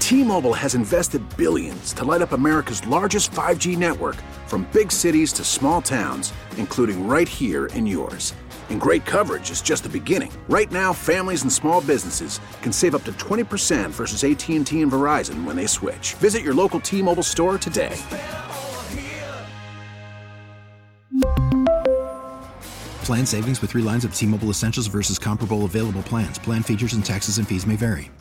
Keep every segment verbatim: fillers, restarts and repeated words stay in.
T-Mobile has invested billions to light up America's largest five G network, from big cities to small towns, including right here in yours. And great coverage is just the beginning. Right now, families and small businesses can save up to twenty percent versus A T and T and Verizon when they switch. Visit your local T-Mobile store today. Plan savings with three lines of T-Mobile Essentials versus comparable available plans. Plan features and taxes and fees may vary.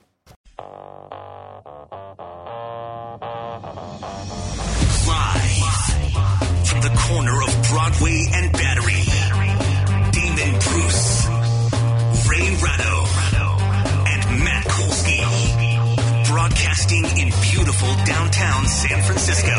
Live from the corner of Broadway and Battery, Damon Bruce, Ray Ratto, and Matt Kolsky, broadcasting in beautiful downtown San Francisco.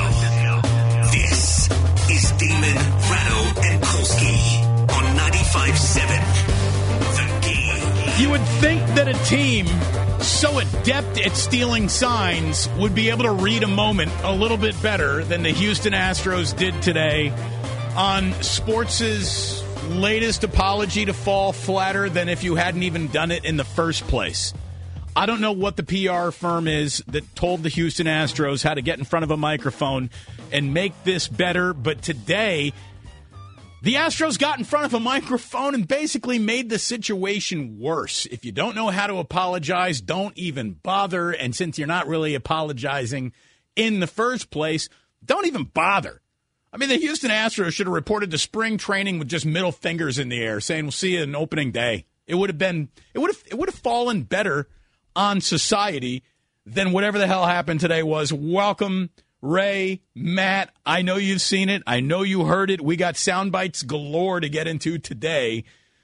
This is Damon, Ratto, and Kolsky on ninety-five point seven The Game. You would think that a team so adept at stealing signs would be able to read a moment a little bit better than the Houston Astros did today on sports' latest apology to fall flatter than if you hadn't even done it in the first place. I don't know what the P R firm is that told the Houston Astros how to get in front of a microphone and make this better, but today the Astros got in front of a microphone and basically made the situation worse. If you don't know how to apologize, don't even bother. And since you're not really apologizing in the first place, don't even bother. I mean, the Houston Astros should have reported to spring training with just middle fingers in the air, saying we'll see you on opening day. It would have been, it would have, it would have fallen better on society than whatever the hell happened today was. Welcome, Ray, Matt, I know you've seen it. I know you heard it. We got sound bites galore to get into today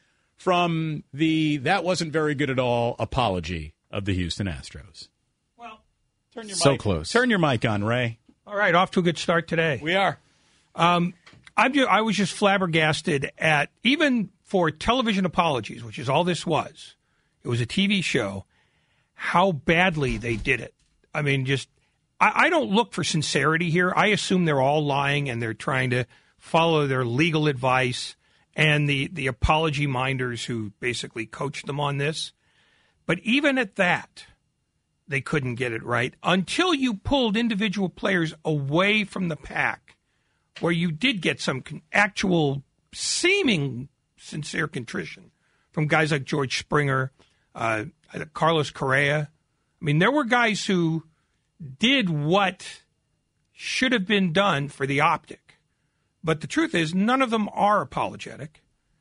from the that wasn't very good at all apology of the Houston Astros. Well, turn your so mic. close. Turn your mic on, Ray. All right, off to a good start today. We are. Um, I'm just, I was just flabbergasted at, even for television apologies, which is all this was, it was a T V show, how badly they did it. I mean, just, I, I don't look for sincerity here. I assume they're all lying and they're trying to follow their legal advice and the, the apology minders who basically coached them on this. But even at that, they couldn't get it right until you pulled individual players away from the pack, where you did get some con- actual seeming sincere contrition from guys like George Springer, uh, Carlos Correa. I mean, there were guys who did what should have been done for the optic. But the truth is, none of them are apologetic.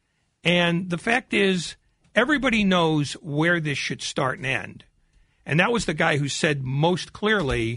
And the fact is, everybody knows where this should start and end. And that was the guy who said most clearly,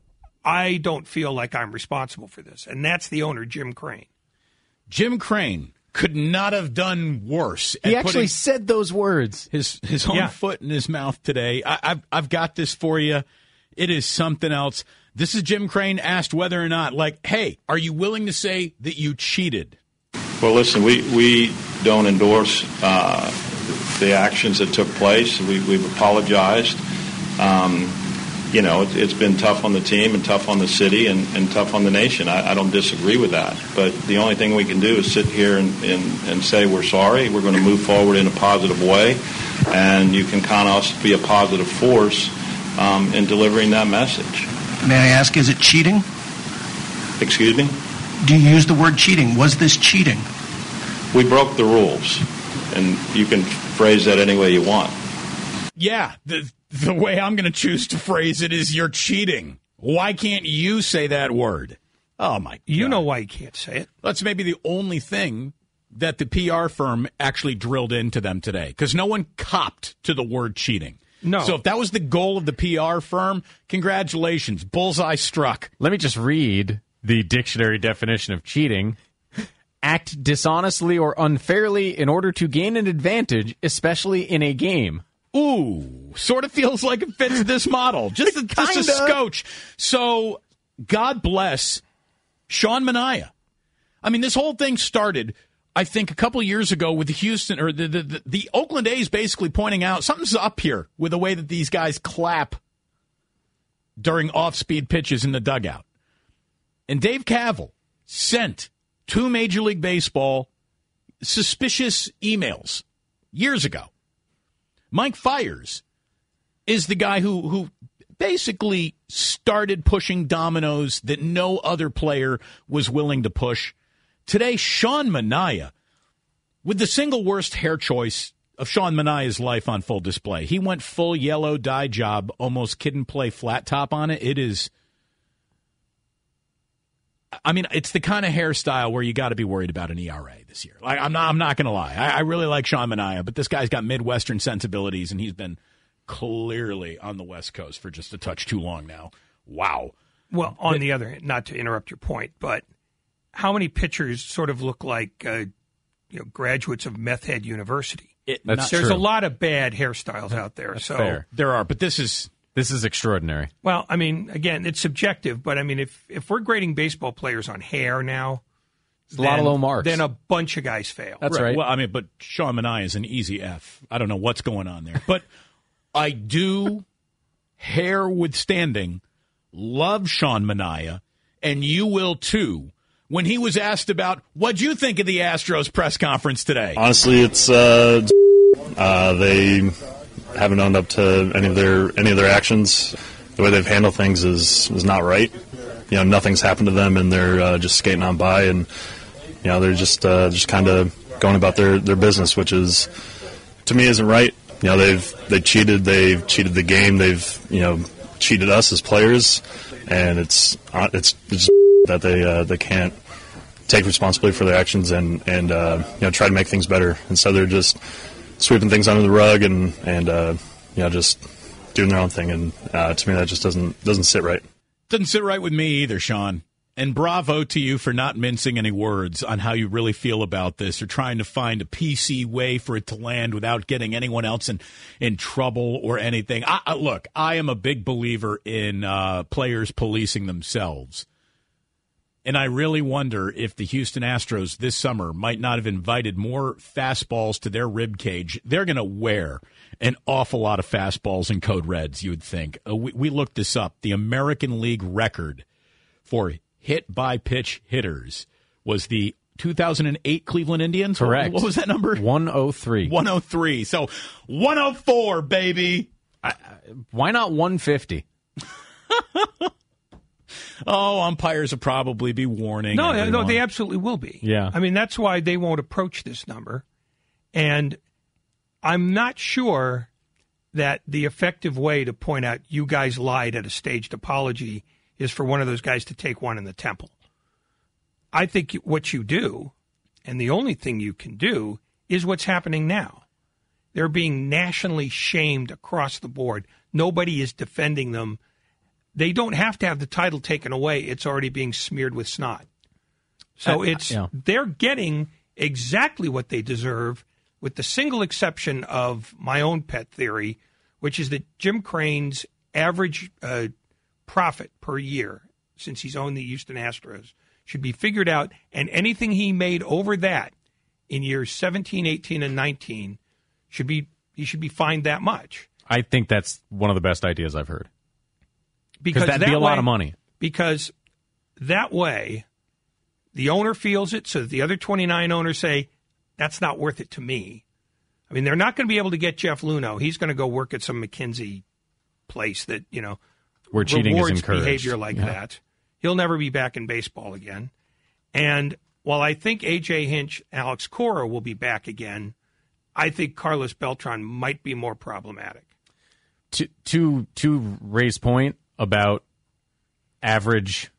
I don't feel like I'm responsible for this. And that's the owner, Jim Crane. Jim Crane could not have done worse. He actually said those words. His his own Yeah. foot in his mouth today. I, I've I've got this for you. It is something else. This is Jim Crane asked whether or not, like, hey, are you willing to say that you cheated? Well, listen, we, we don't endorse uh, the actions that took place. We, we've apologized. Um, you know, it, it's been tough on the team and tough on the city and, and tough on the nation. I, I don't disagree with that. But the only thing we can do is sit here and, and, and say we're sorry. We're going to move forward in a positive way. And you can count us to be a positive force um, in delivering that message. May I ask, is it cheating? Excuse me? Do you use the word cheating? Was this cheating? We broke the rules. And you can phrase that any way you want. Yeah, the the way I'm going to choose to phrase it is you're cheating. Why can't you say that word? Oh, my God. You know why you can't say it. That's maybe the only thing that the P R firm actually drilled into them today, because no one copped to the word cheating. No. So if that was the goal of the P R firm, congratulations. Bullseye struck. Let me just read the dictionary definition of cheating. Act dishonestly or unfairly in order to gain an advantage, especially in a game. Ooh, sort of feels like it fits this model. Just a, just a scotch. So, God bless Sean Manaea. I mean, this whole thing started, I think, a couple years ago with the Houston, or the, the, the, the Oakland A's basically pointing out something's up here with the way that these guys clap during off-speed pitches in the dugout. And Dave Kaval sent to Major League Baseball suspicious emails years ago. Mike Fiers is the guy who, who basically started pushing dominoes that no other player was willing to push. Today, Sean Manaea, with the single worst hair choice of Sean Manaea's life on full display. He went full yellow dye job, almost kid and play flat top on it. It is, I mean, it's the kind of hairstyle where you got to be worried about an E R A this year. Like, I'm not, I'm not going to lie. I, I really like Sean Manaea, but this guy's got Midwestern sensibilities, and he's been clearly on the West Coast for just a touch too long now. Wow. Well, on but, the other hand, not to interrupt your point, but how many pitchers sort of look like uh, you know, graduates of Meth Head University? It, That's There's true. a lot of bad hairstyles out there. That's so fair. There are, but this is this is extraordinary. Well, I mean, again, it's subjective, but I mean, if if we're grading baseball players on hair now, it's a lot of low marks. Then a bunch of guys fail. That's right. right. Well, I mean, but Sean Manaea is an easy F. I don't know what's going on there, but I do, hair withstanding, love Sean Manaea, and you will too. When he was asked about, what'd you think of the Astros press conference today? Honestly, it's uh, uh, they haven't owned up to any of their any of their actions. The way they've handled things is is not right. You know, nothing's happened to them, and they're uh, just skating on by, and you know, they're just uh, just kind of going about their, their business, which is, to me, isn't right. You know, they've they cheated, they've cheated the game, they've you know cheated us as players, and it's it's, it's just that they uh, they can't take responsibility for their actions and and uh, you know try to make things better. And so they're just sweeping things under the rug and and uh, you know just doing their own thing. And uh, to me, that just doesn't doesn't sit right. Doesn't sit right with me either, Sean. And bravo to you for not mincing any words on how you really feel about this, or trying to find a P C way for it to land without getting anyone else in, in trouble or anything. I, I, look, I am a big believer in uh, players policing themselves. And I really wonder if the Houston Astros this summer might not have invited more fastballs to their rib cage. They're going to wear an awful lot of fastballs in Code Reds, you would think. Uh, we, we looked this up. The American League record for hit-by-pitch hitters was the two thousand eight Cleveland Indians. Correct. What was that number? one oh three. one oh three. So one oh four, baby. I, I, why not one fifty? Oh, umpires will probably be warning. No, everyone. no, they absolutely will be. Yeah. I mean, that's why they won't approach this number. And I'm not sure that the effective way to point out you guys lied at a staged apology is for one of those guys to take one in the temple. I think what you do, and the only thing you can do, is what's happening now. They're being nationally shamed across the board. Nobody is defending them. They don't have to have the title taken away. It's already being smeared with snot. So uh, it's yeah. they're getting exactly what they deserve, with the single exception of my own pet theory, which is that Jim Crane's average uh, profit per year since he's owned the Houston Astros should be figured out, and anything he made over that in years seventeen, eighteen, and nineteen should be he should be fined that much. I think that's one of the best ideas I've heard. Because that'd that be a way, lot of money. Because that way, the owner feels it, so that the other twenty-nine owners say, that's not worth it to me. I mean, they're not going to be able to get Jeff Luhnow. He's going to go work at some McKinsey place that, you know, where cheating rewards is encouraged. Behavior like yeah. that. He'll never be back in baseball again. And while I think A J Hinch, Alex Cora will be back again, I think Carlos Beltran might be more problematic. To to to Ray's point about average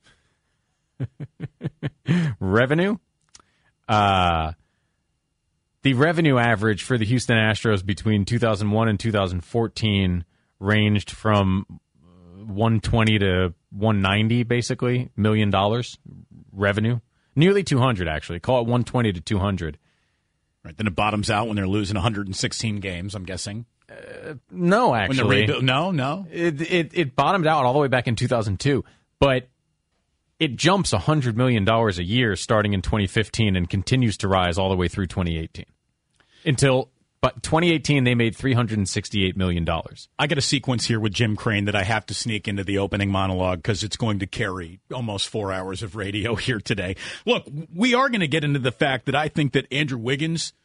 revenue, uh, the revenue average for the Houston Astros between two thousand one and two thousand fourteen ranged from one twenty to one ninety, basically, million dollars revenue. Nearly two hundred, actually. Call it one twenty to two hundred. Right, then it bottoms out when they're losing one hundred sixteen games, I'm guessing. Uh, no, actually. When rebu- no, no. It, it it bottomed out all the way back in two thousand two, but it jumps one hundred million dollars a year starting in twenty fifteen and continues to rise all the way through twenty eighteen. Until but twenty eighteen, they made three hundred sixty-eight million dollars. I got a sequence here with Jim Crane that I have to sneak into the opening monologue because it's going to carry almost four hours of radio here today. Look, we are going to get into the fact that I think that Andrew Wiggins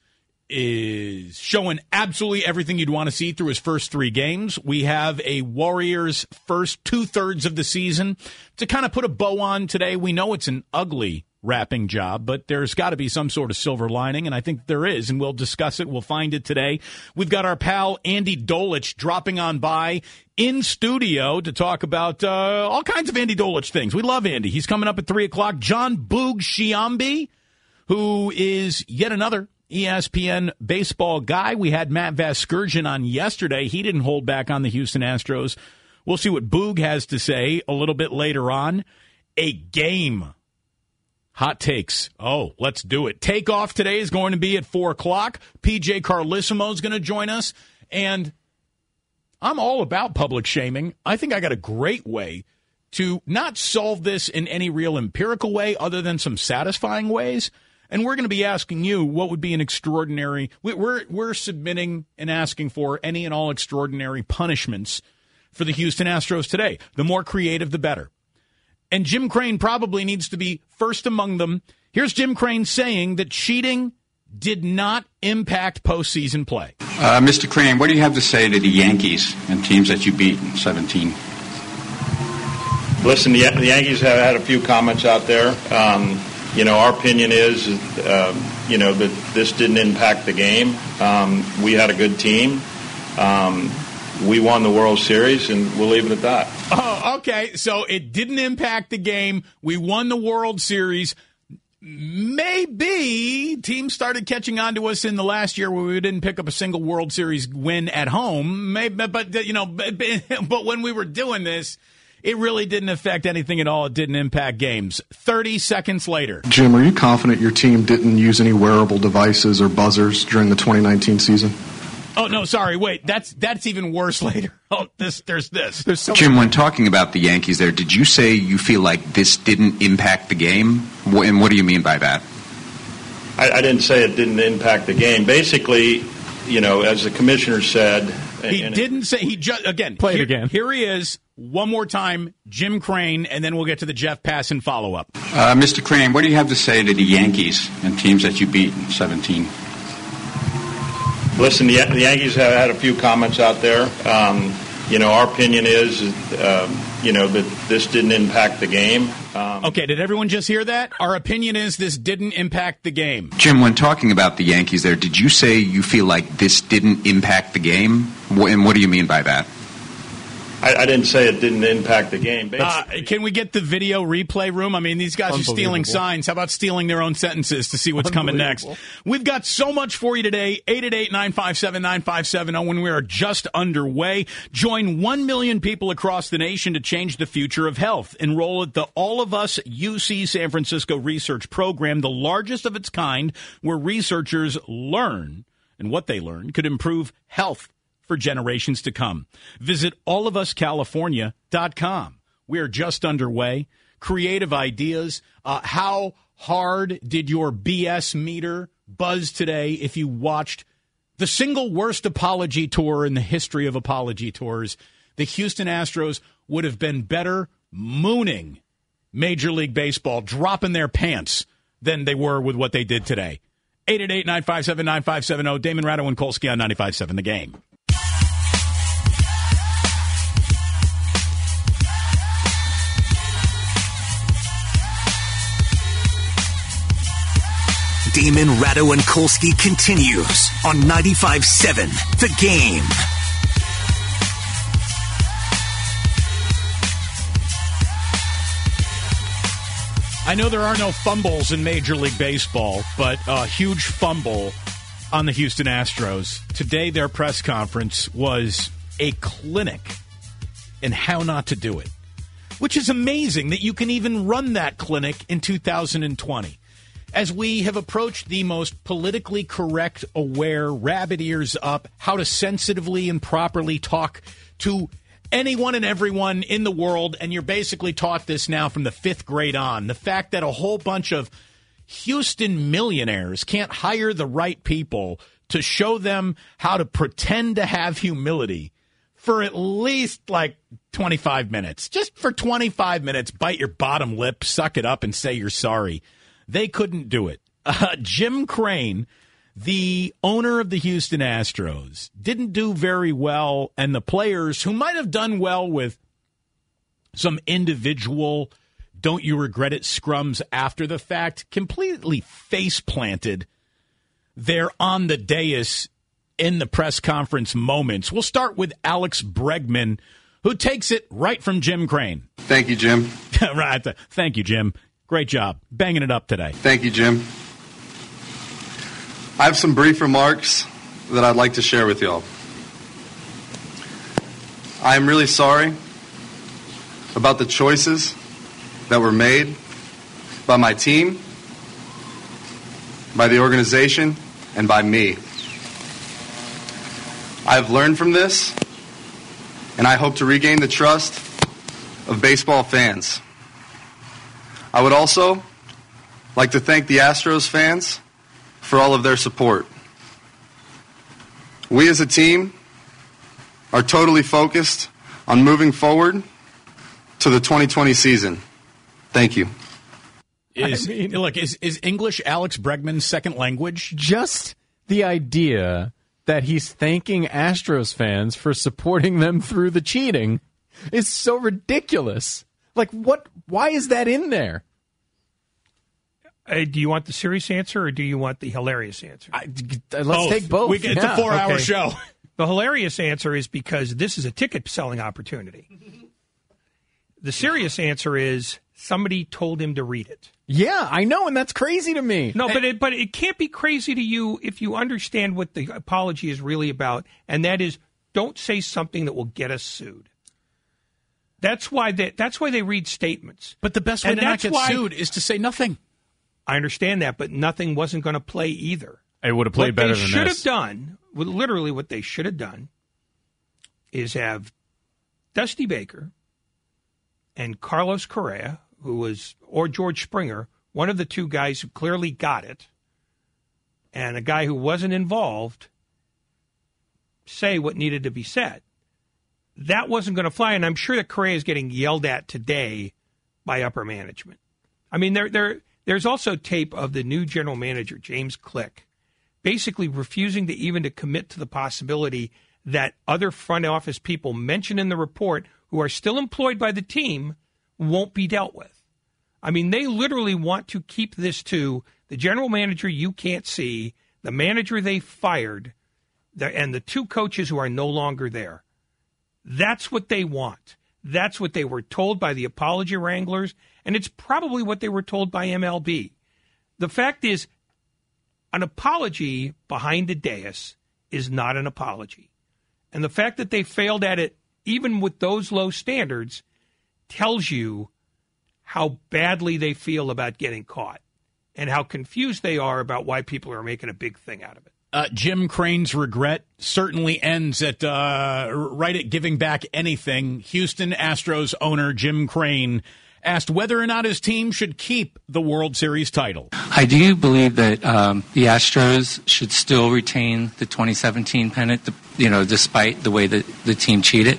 is showing absolutely everything you'd want to see through his first three games. We have a Warriors first two-thirds of the season to kind of put a bow on today. We know it's an ugly wrapping job, but there's got to be some sort of silver lining, and I think there is, and we'll discuss it. We'll find it today. We've got our pal Andy Dolich dropping on by in studio to talk about uh, all kinds of Andy Dolich things. We love Andy. He's coming up at three o'clock. John Boog Sciambi, who is yet another E S P N baseball guy. We had Matt Vasgersian on yesterday. He didn't hold back on the Houston Astros. We'll see what Boog has to say a little bit later on. A game. Hot takes. Oh, let's do it. Takeoff today is going to be at four o'clock. P J Carlissimo is going to join us. And I'm all about public shaming. I think I got a great way to not solve this in any real empirical way other than some satisfying ways. And we're going to be asking you what would be an extraordinary – we're we're submitting and asking for any and all extraordinary punishments for the Houston Astros today. The more creative, the better. And Jim Crane probably needs to be first among them. Here's Jim Crane saying that cheating did not impact postseason play. Uh, Mister Crane, what do you have to say to the Yankees and teams that you beat in seventeen? Listen, the, the Yankees have had a few comments out there. Um, you know, our opinion is, uh, you know, that this didn't impact the game. Um, we had a good team. Um, we won the World Series, and we'll leave it at that. Oh, okay. So it didn't impact the game. We won the World Series. Maybe teams started catching on to us in the last year where we didn't pick up a single World Series win at home. Maybe, but, you know, but, but when we were doing this, it really didn't affect anything at all. It didn't impact games. thirty seconds later. Jim, are you confident your team didn't use any wearable devices or buzzers during the twenty nineteen season? Oh, no, sorry. Wait, that's that's even worse later. Oh, this there's this. There's so Jim, when talking about the Yankees there, did you say you feel like this didn't impact the game? And what do you mean by that? I, I didn't say it didn't impact the game. Basically, you know, as the commissioner said. He and didn't it, say, he just, again. Play here, it again. Here he is, one more time, Jim Crane, and then we'll get to the Jeff Passan follow-up. Uh, Mister Crane, what do you have to say to the Yankees and teams that you beat in seventeen? Listen, the, the Yankees have had a few comments out there. Um, you know, our opinion is, um, you know, that this didn't impact the game. Um, okay, did everyone just hear that? Our opinion is this didn't impact the game. Jim, when talking about the Yankees there, did you say you feel like this didn't impact the game? And what do you mean by that? I, I didn't say it didn't impact the game. Uh, can we get the video replay room? I mean, these guys are stealing signs. How about stealing their own sentences to see what's coming next? We've got so much for you today. eight eight eight, nine five seven, nine five seven zero when we are just underway. Join one million people across the nation to change the future of health. Enroll at the All of Us U C San Francisco Research Program, the largest of its kind, where researchers learn, and what they learn could improve health for generations to come. Visit all of us california dot com. We are just underway. Creative ideas. Uh, how hard did your B S meter buzz today if you watched the single worst apology tour in the history of apology tours? The Houston Astros would have been better mooning Major League Baseball, dropping their pants, than they were with what they did today. eight eight eight, nine five seven, nine five seven zero. Damon Ratto and Kolsky on ninety-five point seven The Game. Damon, Ratto, and Kolsky continues on ninety-five point seven The Game. I know there are no fumbles in Major League Baseball, but a huge fumble on the Houston Astros. Today, their press conference was a clinic in how not to do it, which is amazing that you can even run that clinic in two thousand twenty. As we have approached the most politically correct, aware, rabbit ears up, how to sensitively and properly talk to anyone and everyone in the world, and you're basically taught this now from the fifth grade on. The fact that a whole bunch of Houston millionaires can't hire the right people to show them how to pretend to have humility for at least like twenty-five minutes. Just for twenty-five minutes, bite your bottom lip, suck it up, and say you're sorry. They couldn't do it. Uh, Jim Crane, the owner of the Houston Astros didn't do very well, and the players who might have done well with some individual don't you regret it scrums after the fact completely face planted there on the dais in the press conference moments. We'll start with Alex Bregman, who takes it right from Jim Crane. Thank you, Jim. Right. Thank you, Jim. Great job. Banging it up today. Thank you, Jim. I have some brief remarks that I'd like to share with y'all. I am really sorry about the choices that were made by my team, by the organization, and by me. I have learned from this, and I hope to regain the trust of baseball fans. I would also like to thank the Astros fans for all of their support. We as a team are totally focused on moving forward to the twenty twenty season. Thank you. Is, I mean, look, is, is English Alex Bregman's second language? Just the idea that he's thanking Astros fans for supporting them through the cheating is so ridiculous. Like, what? Why is that in there? Uh, do you want the serious answer or do you want the hilarious answer? I, let's both. take both. We, it's yeah. a four-hour okay. show. The hilarious answer is because this is a ticket-selling opportunity. The serious answer is somebody told him to read it. Yeah, I know, and that's crazy to me. No, but it, but it can't be crazy to you if you understand what the apology is really about, and that is don't say something that will get us sued. That's why they, that's why they read statements. But the best way and to not get why, sued is to say nothing. I understand that, but nothing wasn't going to play either. It would have played what better than than should this. have done, literally what they should have done, is have Dusty Baker and Carlos Correa, who was, or George Springer, one of the two guys who clearly got it, and a guy who wasn't involved, say what needed to be said. That wasn't going to fly, and I'm sure that Correa is getting yelled at today by upper management. I mean, there, there, there's also tape of the new general manager, James Click, basically refusing to even to commit to the possibility that other front office people mentioned in the report who are still employed by the team won't be dealt with. I mean, they literally want to keep this to the general manager you can't see, the manager they fired, the, and the two coaches who are no longer there. That's what they want. That's what they were told by the apology wranglers, and it's probably what they were told by M L B. The fact is, an apology behind the dais is not an apology. And the fact that they failed at it, even with those low standards, tells you how badly they feel about getting caught and how confused they are about why people are making a big thing out of it. Uh, Jim Crane's regret certainly ends at uh, right at giving back anything. Houston Astros owner Jim Crane asked whether or not his team should keep the World Series title. I do believe that um, the Astros should still retain the twenty seventeen pennant, you know, despite the way that the team cheated.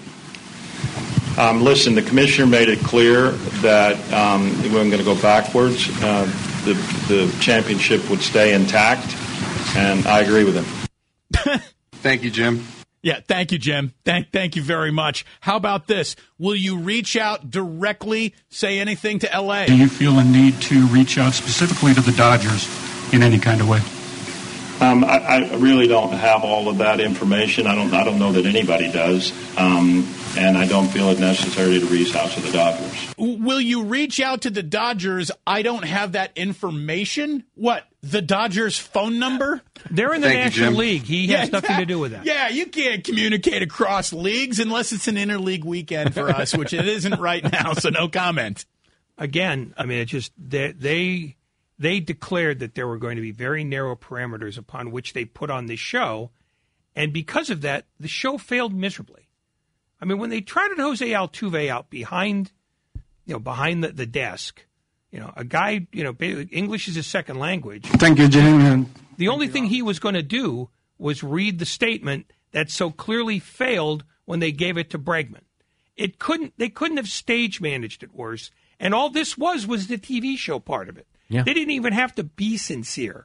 Um, listen, the commissioner made it clear that um, we weren't going to go backwards. Uh, the, the championship would stay intact, and I agree with him. Thank you, Jim. Yeah, thank you, Jim. Thank, thank you very much. How about this? Will you reach out directly, say anything to L A? Do you feel a need to reach out specifically to the Dodgers in any kind of way? Um, I, I really don't have all of that information. I don't. I don't know that anybody does, um, and I don't feel it necessary to reach out to the Dodgers. Will you reach out to the Dodgers? I don't have that information. What? The Dodgers' phone number? They're in the Thank National you, League. He yeah, has nothing to do with that. Yeah, you can't communicate across leagues unless it's an interleague weekend for us, which it isn't right now. So no comment. Again, I mean, it just they. they They declared that there were going to be very narrow parameters upon which they put on this show, and because of that, the show failed miserably. I mean, when they trotted Jose Altuve out behind, you know, behind the, the desk, you know, a guy, you know, English is his second language. Thank you, Jim. The only thing he was going to do was read the statement that so clearly failed when they gave it to Bregman. It couldn't. They couldn't have stage managed it worse, and all this was was the T V show part of it. Yeah. They didn't even have to be sincere.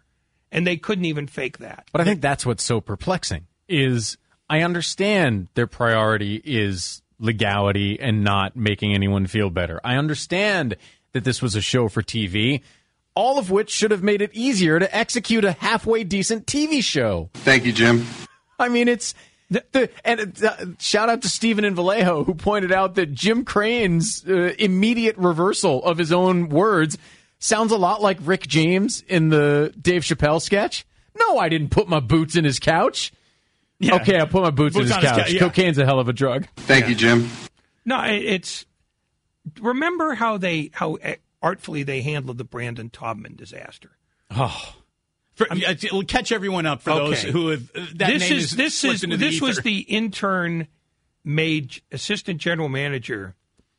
and they couldn't even fake that. But I think that's what's so perplexing is I understand their priority is legality and not making anyone feel better. I understand that this was a show for T V, all of which should have made it easier to execute a halfway decent T V show. Thank you, Jim. I mean, it's the, the and uh, shout out to Stephen in Vallejo, who pointed out that Jim Crane's uh, immediate reversal of his own words sounds a lot like Rick James in the Dave Chappelle sketch. No, I didn't put my boots in his couch. Yeah. Okay, I put my boots, boots in his couch. His ca- yeah. Cocaine's a hell of a drug. Thank yeah. you, Jim. No, it's remember how they how artfully they handled the Brandon Taubman disaster. Oh. For, it'll catch everyone up for okay. those who have uh, that this name is, is this is into this the was the intern made assistant general manager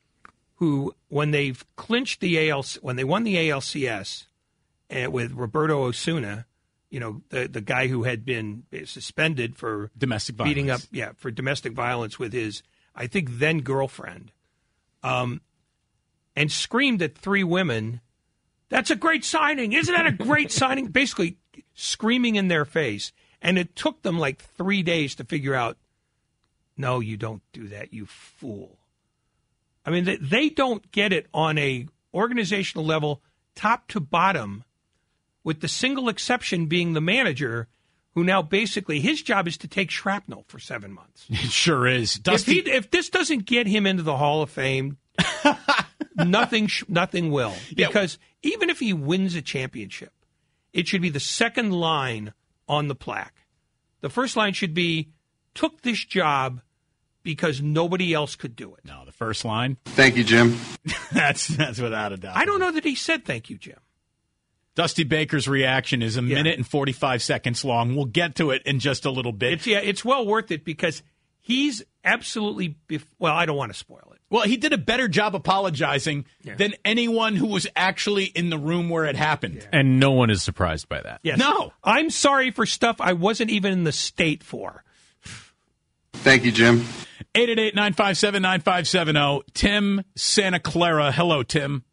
who, when they've clinched the A L C, when they won the A L C S uh, with Roberto Osuna, you know, the the guy who had been suspended for domestic beating violence. up, yeah, for domestic violence with his, I think, then girlfriend, um, and screamed at three women, "That's a great signing! Isn't that a great signing?" Basically, screaming in their face, and it took them like three days to figure out, no, you don't do that, you fool. I mean, they, they don't get it on a organizational level, top to bottom, with the single exception being the manager, who now basically his job is to take shrapnel for seven months. It sure is. Dusty- if, he, if this doesn't get him into the Hall of Fame, nothing nothing will. Because yeah. even if he wins a championship, it should be the second line on the plaque. The first line should be, took this job because nobody else could do it. No, the first line. Thank you, Jim. that's that's without a doubt. I don't know that he said thank you, Jim. Dusty Baker's reaction is a yeah. minute and forty-five seconds long. We'll get to it in just a little bit. It's, yeah, it's well worth it because he's absolutely, bef- well, I don't want to spoil it. Well, he did a better job apologizing yeah. than anyone who was actually in the room where it happened. Yeah. And no one is surprised by that. Yes. No. I'm sorry for stuff I wasn't even in the state for. Thank you, Jim. eight eight eight, nine five seven, nine five seven zero. Tim, Santa Clara. Hello, Tim.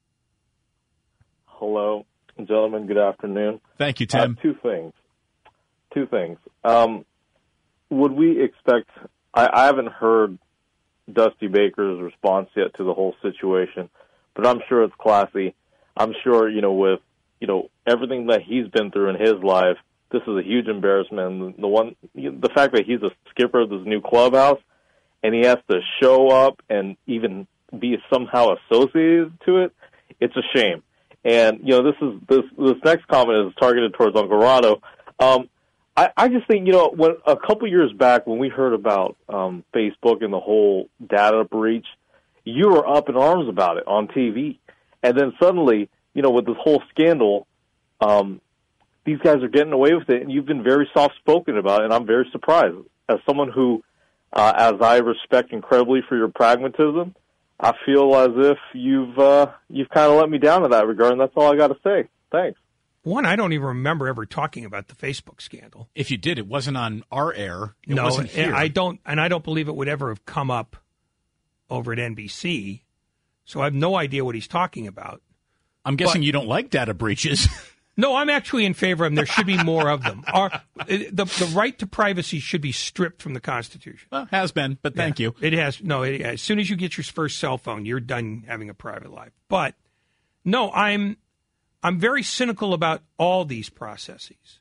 Hello, gentlemen. Good afternoon. Thank you, Tim. Uh, two things. Two things. Um, would we expect... I, I haven't heard Dusty Baker's response yet to the whole situation, but I'm sure it's classy. I'm sure, you know, with, you know, everything that he's been through in his life, this is a huge embarrassment. The one, the fact that he's a skipper of this new clubhouse, and he has to show up and even be somehow associated to it, it's a shame. And you know, this is this this next comment is targeted towards Uncle Rado. Um, I, I just think, you know, when a couple years back when we heard about um, Facebook and the whole data breach, you were up in arms about it on T V, and then suddenly, you know, with this whole scandal. Um, These guys are getting away with it, and you've been very soft-spoken about it, and I'm very surprised. As someone who, uh, as I respect incredibly for your pragmatism, I feel as if you've uh, you've kind of let me down in that regard, and that's all I got to say. Thanks. One, I don't even remember ever talking about the Facebook scandal. If you did, it wasn't on our air. It no, wasn't here. I don't, and I don't believe it would ever have come up over at N B C, so I have no idea what he's talking about. I'm guessing but, you don't like data breaches. No, I'm actually in favor of them. There should be more of them. Our, the the right to privacy should be stripped from the Constitution. Well, has been, but thank yeah, you. It has. No, it, as soon as you get your first cell phone, you're done having a private life. But no, I'm I'm very cynical about all these processes.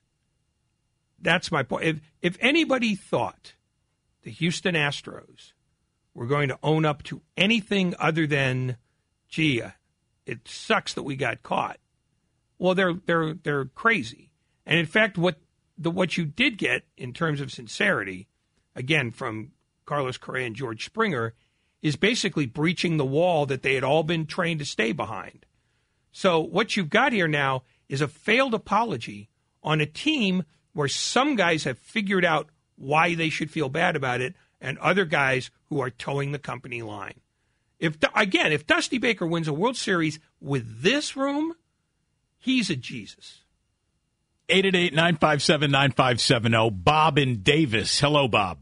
That's my point. If if anybody thought the Houston Astros were going to own up to anything other than, gee, it sucks that we got caught. Well, they're they're they're crazy, and in fact, what the what you did get in terms of sincerity, again from Carlos Correa and George Springer, is basically breaching the wall that they had all been trained to stay behind. So what you've got here now is a failed apology on a team where some guys have figured out why they should feel bad about it, and other guys who are towing the company line. If again, if Dusty Baker wins a World Series with this room, he's a Jesus. eight eight eight, nine five seven, nine five seven zero. Bob in Davis. Hello, Bob.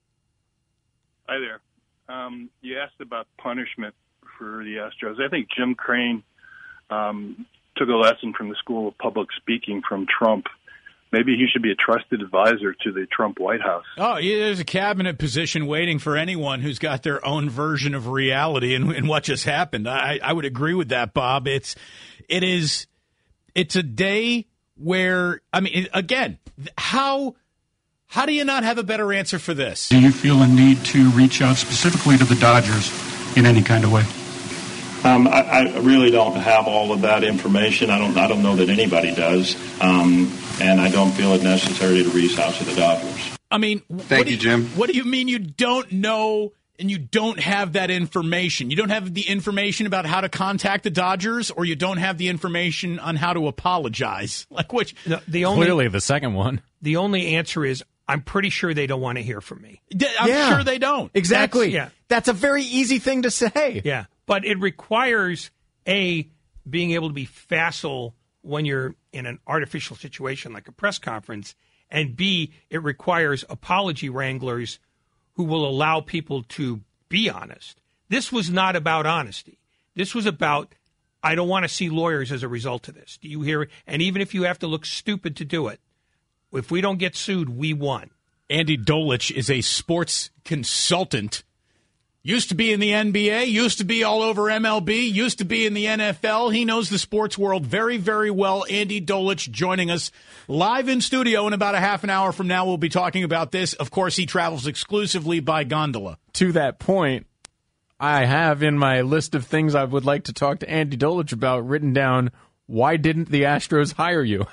Hi there. Um, you asked about punishment for the Astros. I think Jim Crane um, took a lesson from the School of Public Speaking from Trump. maybe he should be a trusted advisor to the Trump White House. Oh, yeah, there's a cabinet position waiting for anyone who's got their own version of reality and, and what just happened. I, I would agree with that, Bob. It's it is it's a day where, I mean, again, how how do you not have a better answer for this? Do you feel a need to reach out specifically to the Dodgers in any kind of way? Um, I, I really don't have all of that information. I don't. I don't know that anybody does, um, and I don't feel it necessary to reach out to the Dodgers. I mean, thank you, Jim. What do you mean you don't know and you don't have that information? You don't have the information about how to contact the Dodgers, or you don't have the information on how to apologize? Like which? The, the only Clearly, the second one. The only answer is I'm pretty sure they don't want to hear from me. I'm Yeah. sure they don't. Exactly. That's, yeah. That's a very easy thing to say. Yeah. But it requires, A, being able to be facile when you're in an artificial situation like a press conference, and B, it requires apology wranglers who will allow people to be honest. This was not about honesty. This was about, I don't want to see lawyers as a result of this. Do you hear it? And even if you have to look stupid to do it, if we don't get sued, we won. Andy Dolich is a sports consultant. Used to be in the N B A, used to be all over M L B, used to be in the N F L. He knows the sports world very, very well. Andy Dolich joining us live in studio in about a half an hour from now. We'll be talking about this. Of course, he travels exclusively by gondola. To that point, I have in my list of things I would like to talk to Andy Dolich about written down, why didn't the Astros hire you?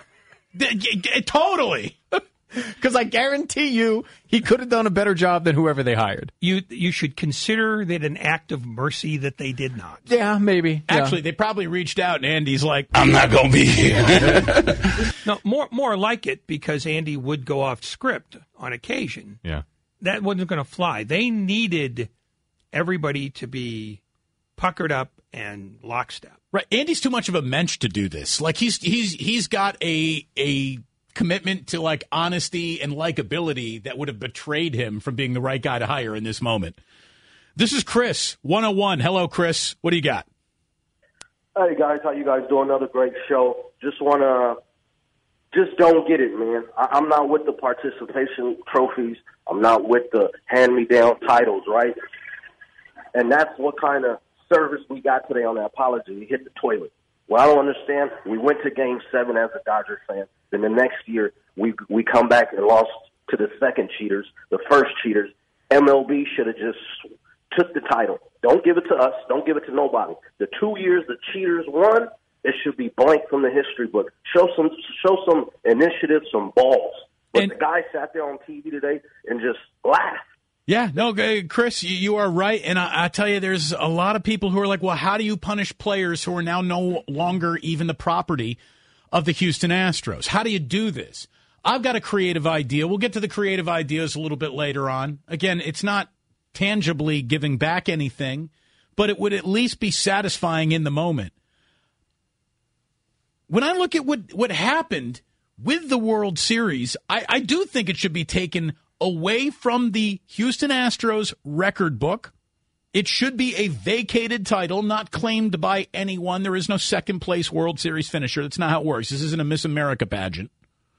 Totally. Because I guarantee you he could have done a better job than whoever they hired. You you should consider that an act of mercy that they did not. Yeah, maybe. Actually, yeah. they probably reached out, and Andy's like, I'm not going to be here. No, more more like it, because Andy would go off script on occasion. Yeah. That wasn't going to fly. They needed everybody to be puckered up and lockstep. Right. Andy's too much of a mensch to do this. Like, he's he's he's got a a commitment to like honesty and likability that would have betrayed him from being the right guy to hire in this moment. This is Chris, one oh one. Hello, Chris. What do you got? Hey, guys. How you guys doing? Another great show. Just want to, just don't get it, man. I, I'm not with the participation trophies. I'm not with the hand-me-down titles, right? And that's what kind of service we got today on the apology. We hit the toilet. What I don't understand, we went to Game seven as a Dodgers fan. Then the next year, we we come back and lost to the second cheaters, the first cheaters. M L B should have just took the title. Don't give it to us. Don't give it to nobody. The two years the cheaters won, it should be blank from the history book. Show some show some initiative, some balls. But And- the guy sat there on T V today and just laughed. Yeah, no, uh, Chris, you, you are right. And I, I tell you, there's a lot of people who are like, well, how do you punish players who are now no longer even the property of the Houston Astros? How do you do this? I've got a creative idea. We'll get to the creative ideas a little bit later on. Again, it's not tangibly giving back anything, but it would at least be satisfying in the moment. When I look at what, what happened with the World Series, I, I do think it should be taken away from the Houston Astros record book. It should be a vacated title, not claimed by anyone. There is no second place World Series finisher. That's not how it works. This isn't a Miss America pageant.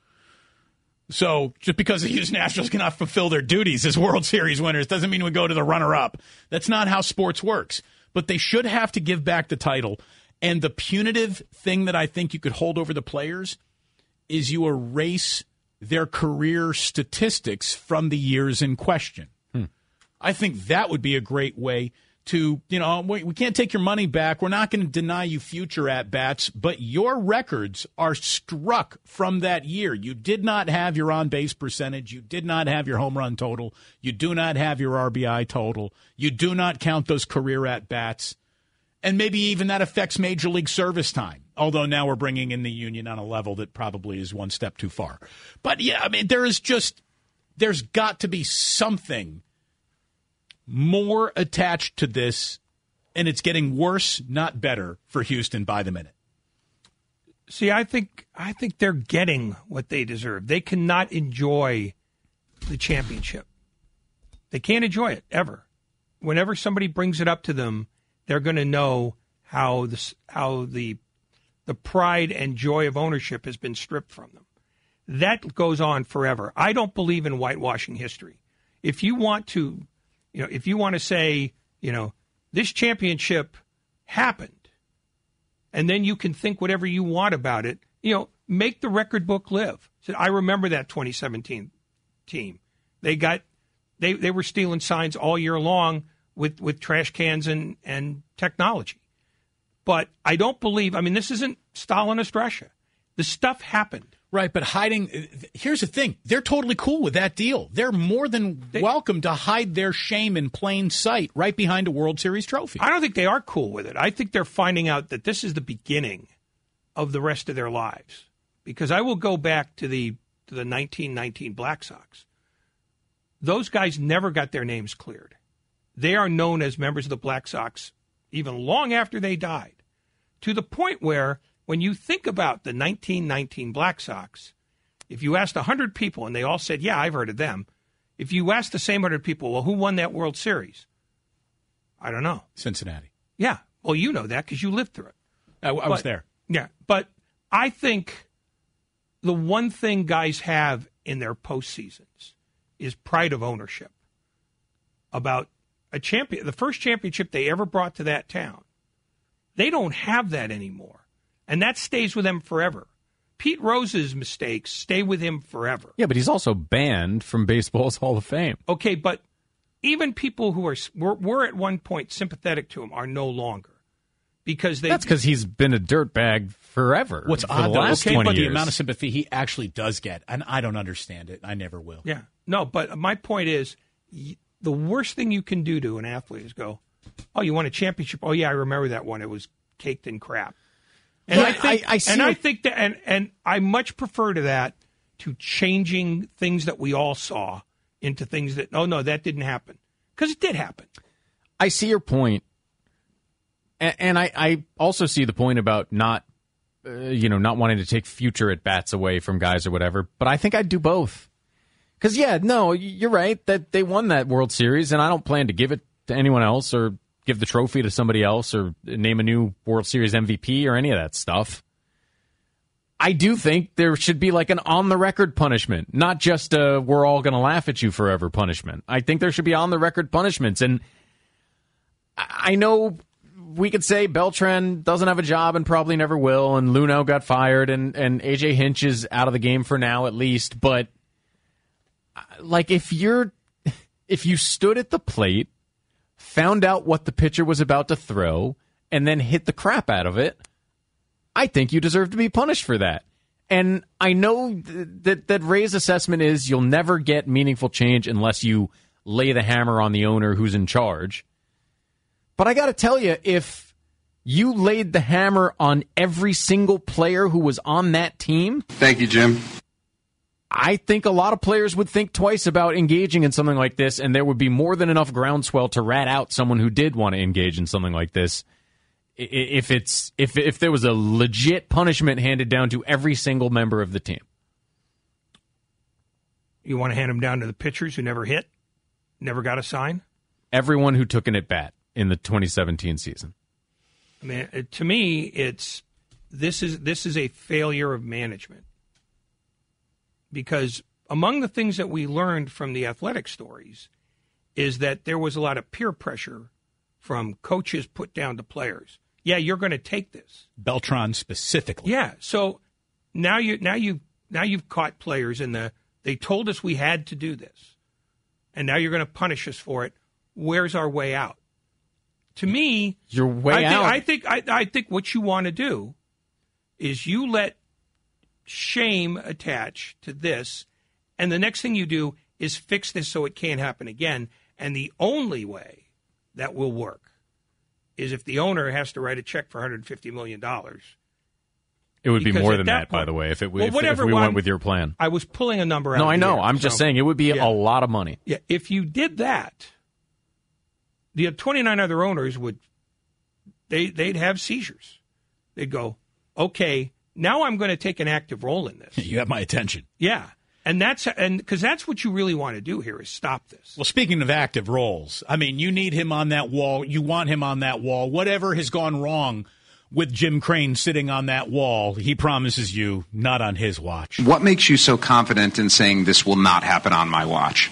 So just because the Houston Astros cannot fulfill their duties as World Series winners doesn't mean we go to the runner-up. That's not how sports works. But they should have to give back the title. And the punitive thing that I think you could hold over the players is you erase their career statistics from the years in question. Hmm. I think that would be a great way to, you know, we, we can't take your money back. We're not going to deny you future at-bats, but your records are struck from that year. You did not have your on-base percentage. You did not have your home run total. You do not have your R B I total. You do not count those career at-bats. And maybe even that affects Major League service time, although now we're bringing in the union on a level that probably is one step too far. But, yeah, I mean, there is just – there's got to be something more attached to this, and it's getting worse, not better, for Houston by the minute. See, I think I think they're getting what they deserve. They cannot enjoy the championship. They can't enjoy it, ever. Whenever somebody brings it up to them, they're going to know how this, how the the pride and joy of ownership has been stripped from them. that goes on forever. I don't believe in whitewashing history. If you want to, you know, if you want to say, you know, this championship happened, and then you can think whatever you want about it, you know, make the record book live. So I remember that twenty seventeen team. They got, they, they were stealing signs all year long with, with trash cans and, and technology. But I don't believe, I mean, this isn't Stalinist Russia. The stuff happened. Right, but hiding, here's the thing. They're totally cool with that deal. They're more than they, welcome to hide their shame in plain sight right behind a World Series trophy. I don't think they are cool with it. I think they're finding out that this is the beginning of the rest of their lives. Because I will go back to the to the nineteen nineteen Black Sox. Those guys never got their names cleared. They are known as members of the Black Sox even long after they died, to the point where when you think about the nineteen nineteen Black Sox, if you asked one hundred people and they all said, yeah, I've heard of them, if you asked the same one hundred people, well, who won that World Series? I don't know. Cincinnati. Yeah. Well, you know that because you lived through it. I, I but, was there. Yeah. But I think the one thing guys have in their postseasons is pride of ownership about a champion, the first championship they ever brought to that town. They don't have that anymore. And that stays with them forever. Pete Rose's mistakes stay with him forever. Yeah, but he's also banned from baseball's Hall of Fame. Okay, but even people who are were, were at one point sympathetic to him are no longer. Because they, That's because he's been a dirtbag forever. What's for odd, the though, last okay, twenty but years. the amount of sympathy he actually does get, and I don't understand it. I never will. Yeah. No, but my point is, the worst thing you can do to an athlete is go, oh, you won a championship? Oh, yeah, I remember that one. It was caked in crap. And yeah, I think, I, I see and what... I think that, and, and I much prefer to that to changing things that we all saw into things that, oh, no, that didn't happen. Because it did happen. I see your point. And, and I, I also see the point about not, uh, you know, not wanting to take future at-bats away from guys or whatever. But I think I'd do both. Because, yeah, no, you're right that they won that World Series, and I don't plan to give it to anyone else or give the trophy to somebody else or name a new World Series M V P or any of that stuff. I do think there should be like an on-the-record punishment, not just a we're all going to laugh at you forever punishment. I think there should be on-the-record punishments. And I know we could say Beltran doesn't have a job and probably never will, and Luno got fired, and, and A J Hinch is out of the game for now at least. But, like, if you're if you stood at the plate, found out what the pitcher was about to throw, and then hit the crap out of it, I think you deserve to be punished for that. And I know th- that, that Ray's assessment is you'll never get meaningful change unless you lay the hammer on the owner who's in charge. But I got to tell you, if you laid the hammer on every single player who was on that team... Thank you, Jim. I think a lot of players would think twice about engaging in something like this, and there would be more than enough groundswell to rat out someone who did want to engage in something like this. If it's if if there was a legit punishment handed down to every single member of the team. You want to hand them down to the pitchers who never hit, never got a sign? Everyone who took an at-bat in the twenty seventeen season. I mean, it, to me, it's this is this is a failure of management. Because among the things that we learned from the athletic stories is that there was a lot of peer pressure from coaches put down to players. Yeah, you're going to take this. Beltran specifically. Yeah. So now you now you now you've caught players in the they told us we had to do this. And now you're going to punish us for it. Where's our way out? To me, your way I think, out. I think I, I think what you want to do is you let shame attach to this, and the next thing you do is fix this so it can't happen again. And the only way that will work is if the owner has to write a check for one hundred fifty million dollars. It would be Because more at than that that, by point- the way, if, it, Well, if, if whatever we one- went with your plan. I was pulling a number out No, of I the know. air, I'm just so- saying it would be Yeah. a lot of money. Yeah, if you did that, the twenty-nine other owners would they they'd have seizures. They'd go, okay, now I'm going to take an active role in this. You have my attention. Yeah, and that's and because that's what you really want to do here is stop this. Well, speaking of active roles, I mean, you need him on that wall. You want him on that wall. Whatever has gone wrong with Jim Crane sitting on that wall. He promises you not on his watch. What makes you so confident in saying this will not happen on my watch?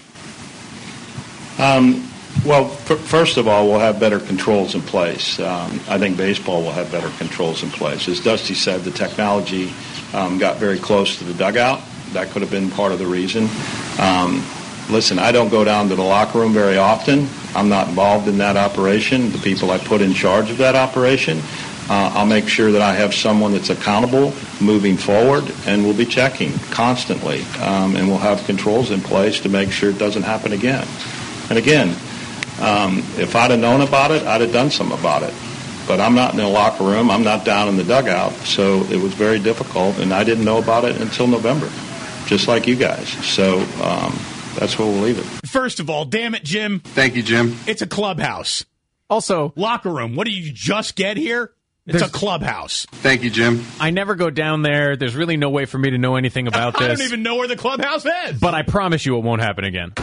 Um, well, f- first of all, we'll have better controls in place. Um, I think baseball will have better controls in place. As Dusty said, the technology um, got very close to the dugout. That could have been part of the reason. Um, listen, I don't go down to the locker room very often. I'm not involved in that operation. The people I put in charge of that operation, Uh, I'll make sure that I have someone that's accountable moving forward, and we'll be checking constantly, um, and we'll have controls in place to make sure it doesn't happen again. And again, um, if I'd have known about it, I'd have done something about it. But I'm not in the locker room. I'm not down in the dugout, so it was very difficult, and I didn't know about it until November, just like you guys. So um, that's where we'll leave it. First of all, damn it, Jim. Thank you, Jim. It's a clubhouse. Also, locker room. What did you just get here? It's There's- a clubhouse. Thank you, Jim. I never go down there. There's really no way for me to know anything about this. I don't even know where the clubhouse is. But I promise you it won't happen again.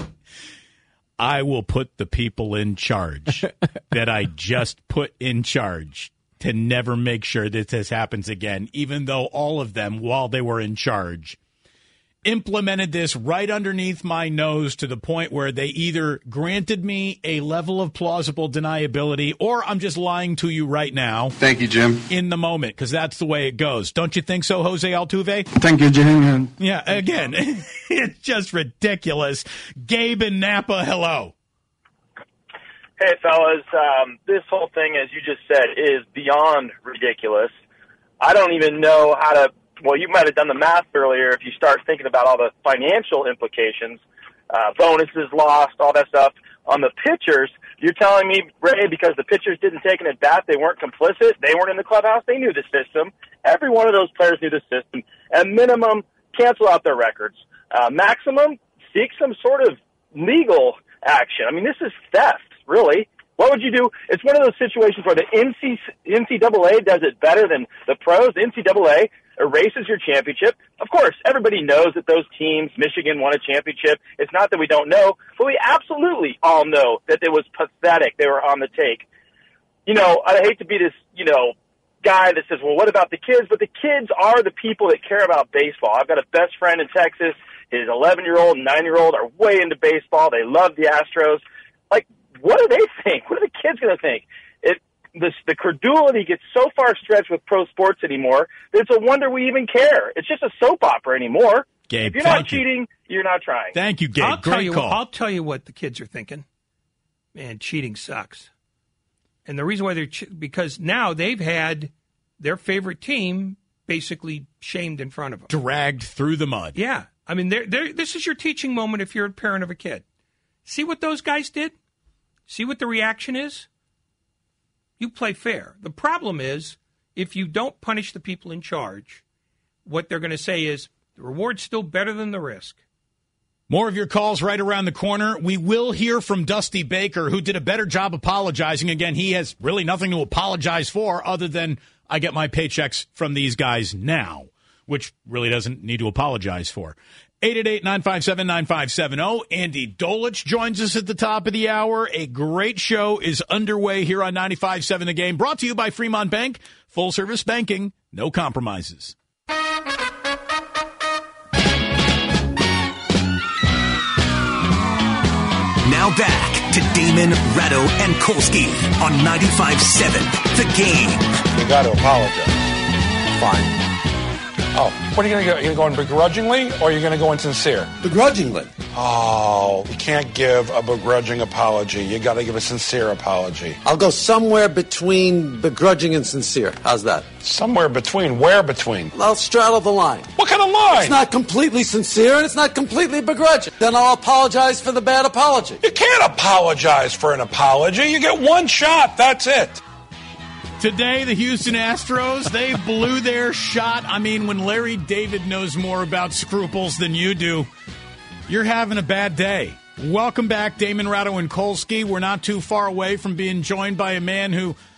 I will put the people in charge that I just put in charge to never make sure that this happens again, even though all of them, while they were in charge, implemented this right underneath my nose to the point where they either granted me a level of plausible deniability or I'm just lying to you right now. Thank you, Jim. In the moment, because that's the way it goes. Don't you think so, Jose Altuve? Thank you, Jim. Yeah, again, it's just ridiculous. Gabe in Napa, hello. Hey, fellas, um, this whole thing, as you just said, is beyond ridiculous. I don't even know how to, well, you might have done the math earlier if you start thinking about all the financial implications, uh, bonuses lost, all that stuff. On the pitchers, you're telling me, Ray, because the pitchers didn't take an at-bat, they weren't complicit, they weren't in the clubhouse, they knew the system. Every one of those players knew the system. At minimum, cancel out their records. Uh, maximum, seek some sort of legal action. I mean, this is theft. Really? What would you do? It's one of those situations where the N C double A does it better than the pros. The N C double A erases your championship. Of course, everybody knows that those teams, Michigan won a championship. It's not that we don't know, but we absolutely all know that it was pathetic. They were on the take. You know, I hate to be this, you know, guy that says, well, what about the kids? But the kids are the people that care about baseball. I've got a best friend in Texas. His eleven-year-old and nine-year-old are way into baseball. They love the Astros. Like, what do they think? What are the kids going to think? It this, the credulity gets so far stretched with pro sports anymore that it's a wonder we even care. It's just a soap opera anymore. Gabe, if you're not thank you. cheating, you're not trying. Thank you, Gabe. I'll Great tell you, call. I'll tell you what the kids are thinking. Man, cheating sucks. And the reason why they're che- because now they've had their favorite team basically shamed in front of them, dragged through the mud. Yeah, I mean, they're, they're, this is your teaching moment if you're a parent of a kid. See what those guys did. See what the reaction is? You play fair. The problem is, if you don't punish the people in charge, what they're going to say is, the reward's still better than the risk. More of your calls right around the corner. We will hear from Dusty Baker, who did a better job apologizing. Again, he has really nothing to apologize for other than I get my paychecks from these guys now, which really doesn't need to apologize for. eight eight eight, nine five seven, nine five seven zero. Andy Dolich joins us at the top of the hour. A great show is underway here on ninety-five point seven The Game, brought to you by Fremont Bank. Full service banking, no compromises. Now back to Damon, Ratto, and Kolsky on ninety-five point seven The Game. You got to apologize. Fine. Oh, what are you going to go? Are you going to go in begrudgingly, or are you going to go in sincere? Begrudgingly. Oh, you can't give a begrudging apology. You got to give a sincere apology. I'll go somewhere between begrudging and sincere. How's that? Somewhere between? Where between? I'll straddle the line. What kind of line? It's not completely sincere, and it's not completely begrudging. Then I'll apologize for the bad apology. You can't apologize for an apology. You get one shot. That's it. Today, the Houston Astros, they blew their shot. I mean, when Larry David knows more about scruples than you do, you're having a bad day. Welcome back, Damon, Ratto, and Kolsky. We're not too far away from being joined by a man who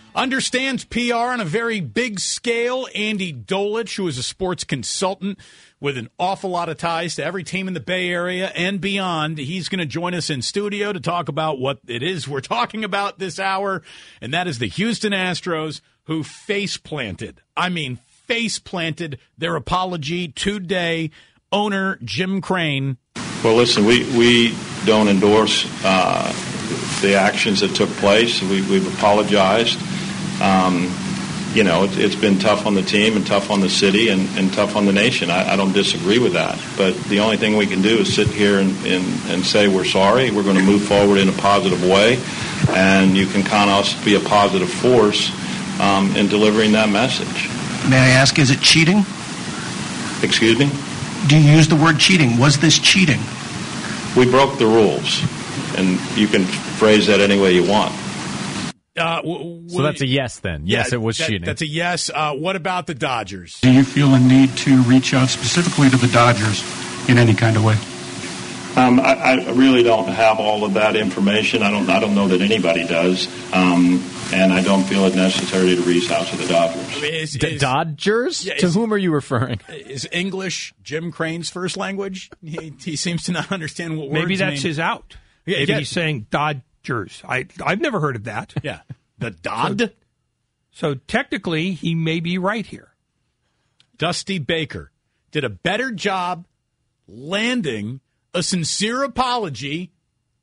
understands P R on a very big scale. Andy Dolich, who is a sports consultant with an awful lot of ties to every team in the Bay Area and beyond. He's going to join us in studio to talk about what it is we're talking about this hour, and that is the Houston Astros, who face planted. I mean, face planted their apology today. Owner Jim Crane. Well, listen, we, we don't endorse uh, the actions that took place. We, we've apologized. Um, you know, it, it's been tough on the team and tough on the city and, and tough on the nation. I, I don't disagree with that. But the only thing we can do is sit here and, and, and say we're sorry. We're going to move forward in a positive way. And you can count us to be a positive force um, in delivering that message. May I ask, is it cheating? Excuse me? Do you use the word cheating? Was this cheating? We broke the rules. And you can phrase that any way you want. Uh, w- w- so that's a yes then. Yeah, yes, it was that, cheating. That's a yes. Uh, what about the Dodgers? Do you feel a need to reach out specifically to the Dodgers in any kind of way? Um, I, I really don't have all of that information. I don't. I don't know that anybody does, um, and I don't feel it necessary to reach out to the Dodgers. I mean, is, D- is, Dodgers? yeah, to is, whom are you referring? Is English Jim Crane's first language? He, he seems to not understand what words Maybe that's mean. his out. Yeah, Maybe yeah. he's saying Dodgers. I I've never heard of that. Yeah, the Dodd. So, so technically, he may be right here. Dusty Baker did a better job landing a sincere apology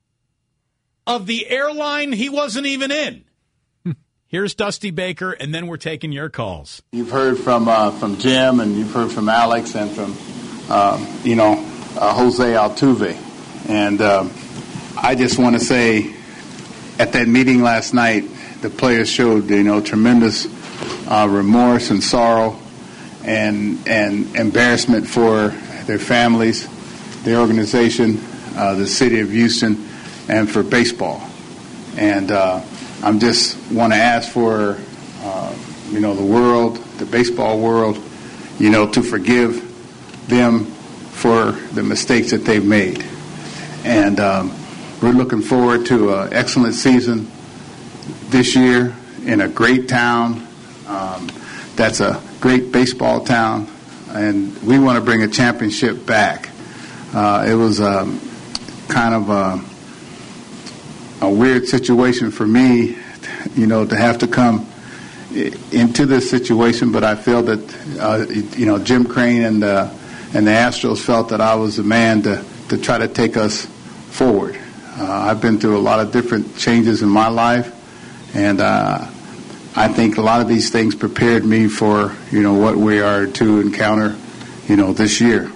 of the airline he wasn't even in. Here's Dusty Baker, and then we're taking your calls. You've heard from uh, from Jim, and you've heard from Alex, and from um, you know uh, Jose Altuve, and um, I just want to say, at that meeting last night, the players showed you know tremendous uh, remorse and sorrow, and and embarrassment for their families, the organization, uh, the city of Houston, and for baseball. And uh, I'm just want to ask for, uh, you know, the world, the baseball world, you know, to forgive them for the mistakes that they've made. And um, we're looking forward to an excellent season this year in a great town. Um, that's a great baseball town, and we want to bring a championship back. Uh, it was um, kind of a, a weird situation for me, you know, to have to come into this situation. But I feel that, uh, you know, Jim Crane and uh, and the Astros felt that I was the man to, to try to take us forward. Uh, I've been through a lot of different changes in my life, and uh, I think a lot of these things prepared me for, you know, what we are to encounter, you know, this year.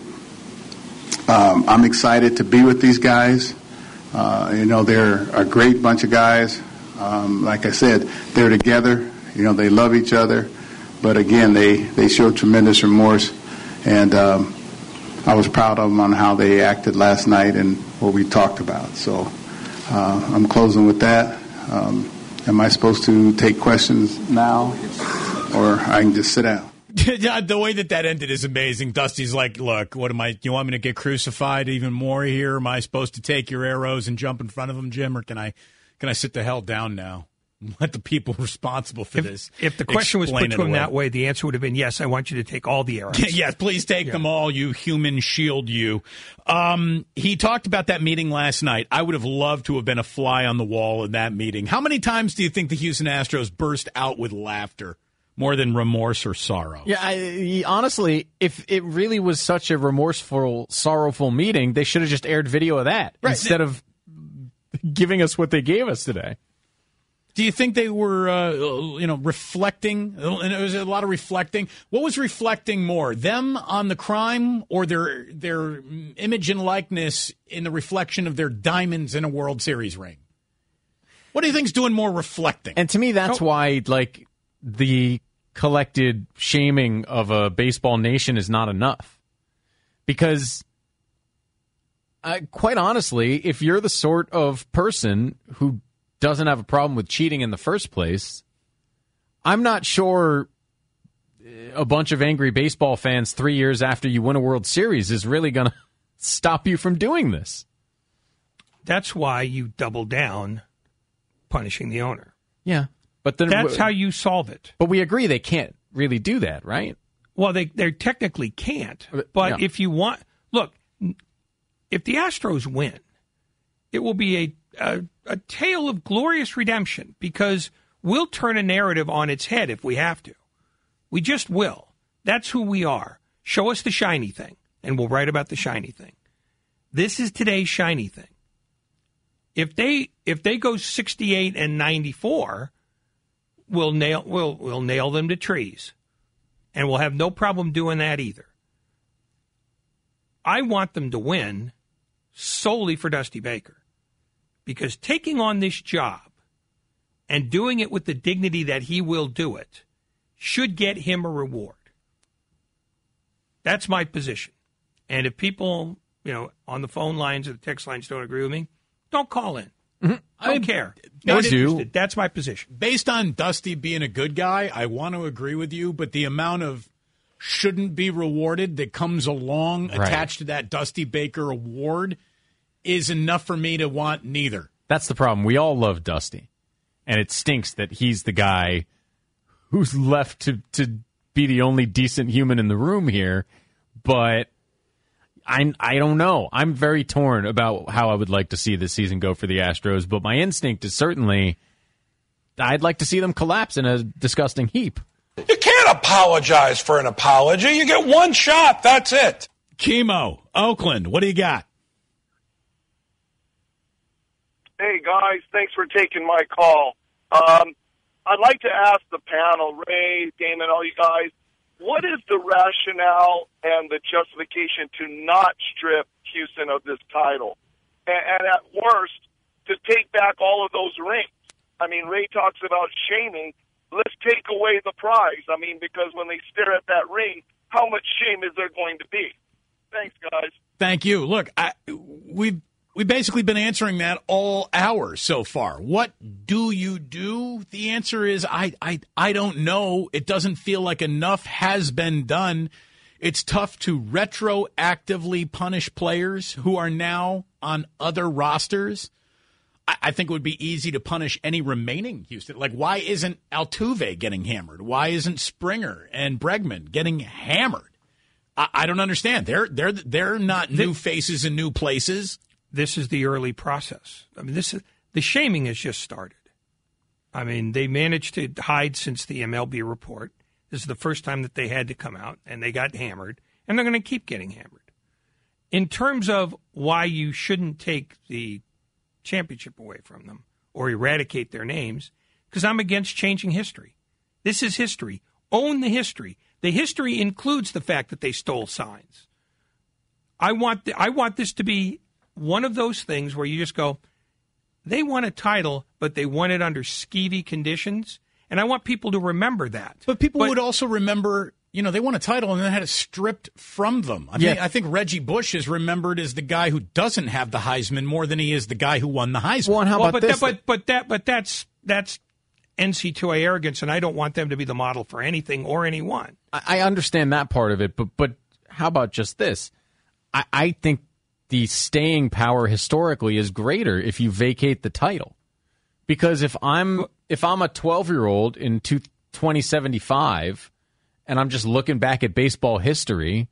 Um, I'm excited to be with these guys. Uh, you know, they're a great bunch of guys. Um, like I said, they're together. You know, they love each other. But again, they, they show tremendous remorse. And um, I was proud of them on how they acted last night and what we talked about. So uh, I'm closing with that. Um, am I supposed to take questions now, or I can just sit down? The way that that ended is amazing. Dusty's like, look, what am I, you want me to get crucified even more here? Am I supposed to take your arrows and jump in front of them, Jim, or can I can I sit the hell down now? Let the people responsible for if, this If the question was put to him away. that way, the answer would have been, yes, I want you to take all the arrows. Yes, please take yeah. them all, you human shield you. Um, he talked about that meeting last night. I would have loved to have been a fly on the wall in that meeting. How many times do you think the Houston Astros burst out with laughter? More than remorse or sorrow. Yeah, I, honestly, if it really was such a remorseful, sorrowful meeting, they should have just aired video of that right. instead of giving us what they gave us today. Do you think they were, uh, you know, reflecting? And it was a lot of reflecting. What was reflecting more, them on the crime, or their their image and likeness in the reflection of their diamonds in a World Series ring? What do you think's doing more reflecting? And to me, that's oh. why, like, the collected shaming of a baseball nation is not enough. Because, uh, quite honestly, if you're the sort of person who doesn't have a problem with cheating in the first place, I'm not sure a bunch of angry baseball fans three years after you win a World Series is really going to stop you from doing this. That's why you double down punishing the owner. Yeah. But then, That's how you solve it. But we agree they can't really do that, right? Well, they they technically can't. But yeah. if you want, look, if the Astros win, it will be a, a a tale of glorious redemption because we'll turn a narrative on its head if we have to. We just will. That's who we are. Show us the shiny thing, and we'll write about the shiny thing. This is today's shiny thing. If they if they go sixty-eight and ninety-four, we'll nail we'll we'll nail them to trees, and we'll have no problem doing that either. I want them to win solely for Dusty Baker, because taking on this job and doing it with the dignity that he will do it should get him a reward. That's my position. And if people, you know, on the phone lines or the text lines don't agree with me, don't call in. Mm-hmm. I don't I, care. Not interested. That's my position. Based on Dusty being a good guy, I want to agree with you, but the amount of shouldn't be rewarded that comes along right. attached to that Dusty Baker award is enough for me to want neither. That's the problem. We all love Dusty, and it stinks that he's the guy who's left to, to be the only decent human in the room here, but I I don't know. I'm very torn about how I would like to see this season go for the Astros, but my instinct is certainly I'd like to see them collapse in a disgusting heap. You can't apologize for an apology. You get one shot. That's it. Chemo, Oakland, what do you got? Hey, guys, thanks for taking my call. Um, I'd like to ask the panel, Ray, Damon, all you guys, what is the rationale and the justification to not strip Houston of this title? And, and at worst, to take back all of those rings. I mean, Ray talks about shaming. Let's take away the prize. I mean, because when they stare at that ring, how much shame is there going to be? Thanks, guys. Thank you. Look, I, we've we've basically been answering that all hour so far. What do you do? The answer is I, I, I don't know. It doesn't feel like enough has been done. It's tough to retroactively punish players who are now on other rosters. I, I think it would be easy to punish any remaining Houston. Like, why isn't Altuve getting hammered? Why isn't Springer and Bregman getting hammered? I, I don't understand. They're they're they're not new faces in new places. This is the early process. I mean, this is the shaming has just started. I mean, they managed to hide since the M L B report. This is the first time that they had to come out, and they got hammered, and they're going to keep getting hammered. In terms of why you shouldn't take the championship away from them or eradicate their names, because I'm against changing history. This is history. Own the history. The history includes the fact that they stole signs. I want the, I want this to be one of those things where you just go, they won a title, but they won it under skeevy conditions, and I want people to remember that. But people but, would also remember, you know, they won a title and then had it stripped from them. I yeah. mean, I think Reggie Bush is remembered as the guy who doesn't have the Heisman more than he is the guy who won the Heisman. Well, and how well, about but this? That, but but that but that's that's N C double A arrogance, and I don't want them to be the model for anything or anyone. I, I understand that part of it, but but how about just this? I, I think the staying power historically is greater if you vacate the title, because if I'm if I'm a twelve-year-old in twenty seventy-five and I'm just looking back at baseball history,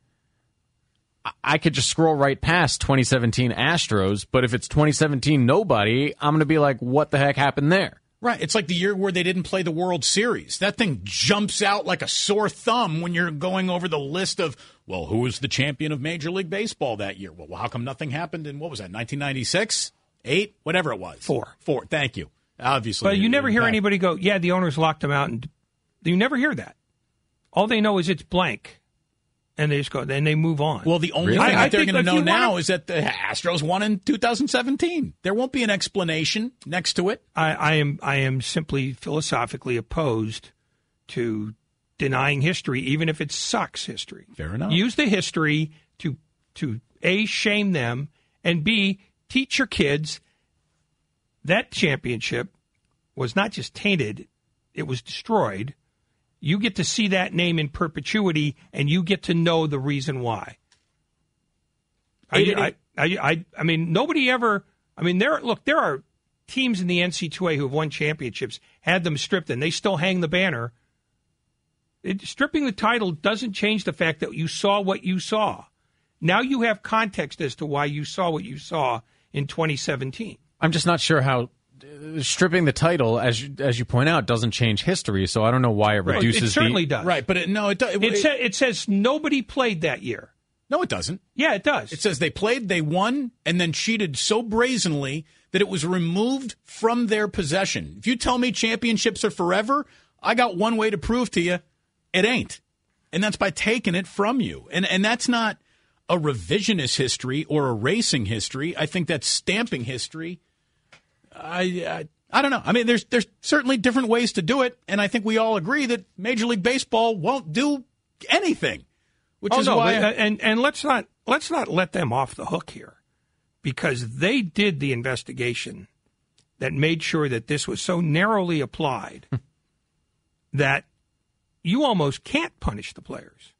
I, I could just scroll right past twenty seventeen Astros. But if it's twenty seventeen nobody, I'm going to be like, what the heck happened there? Right. It's like the year where they didn't play the World Series. That thing jumps out like a sore thumb when you're going over the list of, well, who was the champion of Major League Baseball that year? Well, how come nothing happened in, what was that, nineteen ninety-six? Eight? Whatever it was. Four. Four. Thank you. Obviously. But you never hear back. anybody go, yeah, the owners locked them out. And you never hear that. All they know is it's blank. And they just go, then they move on. Well, the only really? thing I, that I they're going to know now wanna... is that the Astros won in two thousand seventeen. There won't be an explanation next to it. I, I am I am simply philosophically opposed to denying history, even if it sucks history. Fair enough. Use the history to to A, shame them, and B, teach your kids that championship was not just tainted, it was destroyed. You get to see that name in perpetuity, and you get to know the reason why. I, I, I, I, I mean, nobody ever. I mean, there. Look, there are teams in the N C double A who have won championships had them stripped and they still hang the banner. It, stripping the title doesn't change the fact that you saw what you saw. Now you have context as to why you saw what you saw in twenty seventeen. I'm just not sure how uh, stripping the title, as you, as you point out, doesn't change history. So I don't know why it Well, reduces. it certainly the, does. Right, but it, no, it does. It, it, sa- it says nobody played that year. No, it doesn't. Yeah, it does. It says they played, they won, and then cheated so brazenly that it was removed from their possession. If you tell me championships are forever, I got one way to prove to you it ain't. And that's by taking it from you. And and that's not a revisionist history or erasing history. I think that's stamping history. I, I I don't know. I mean, there's there's certainly different ways to do it, and I think we all agree that Major League Baseball won't do anything. Which oh, is no, why but, and and let's not let's not let them off the hook here, because they did the investigation that made sure that this was so narrowly applied that you almost can't punish the players.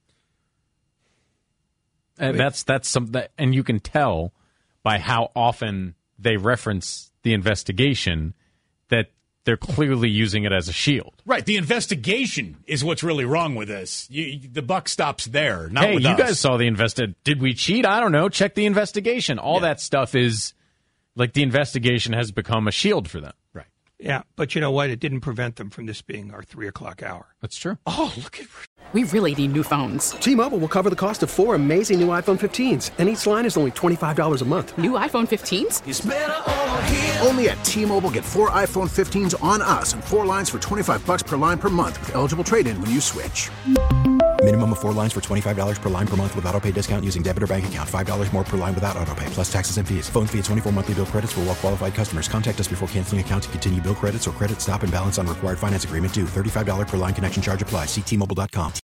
And that's that's something, and you can tell by how often they reference the investigation that they're clearly using it as a shield. Right, the investigation is what's really wrong with this. You, the buck stops there. Not hey, with you us. guys saw the investi- Did we cheat? I don't know. Check the investigation. All that stuff is like the investigation has become a shield for them. Right. Yeah, but you know what? It didn't prevent them from this being our three o'clock hour. That's true. Oh, look at. We really need new phones. T-Mobile will cover the cost of four amazing new iPhone fifteens, and each line is only twenty-five dollars a month. New iPhone fifteens? It's better over here. Only at T-Mobile, get four iPhone fifteens on us and four lines for twenty-five dollars per line per month with eligible trade-in when you switch. Minimum of four lines for twenty-five dollars per line per month with autopay discount using debit or bank account. five dollars more per line without autopay, plus taxes and fees. Phone fee at twenty-four monthly bill credits for well-qualified customers. Contact us before canceling account to continue bill credits or credit stop and balance on required finance agreement due. thirty-five dollars per line connection charge applies. See T Mobile dot com.